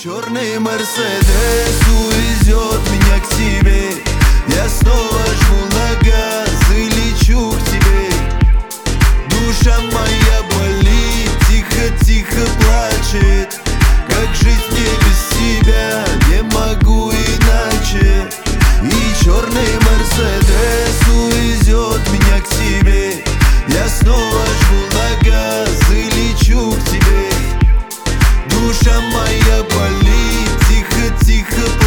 Черный Мерседес увезет меня к тебе. Я снова жму на газ и лечу к тебе. Душа моя болит, тихо-тихо плачет. Как жить мне без тебя, не могу иначе. И черный Мерседес увезет меня к тебе. Я снова жму на газ и лечу к тебе. Душа моя болит, тихо-тихо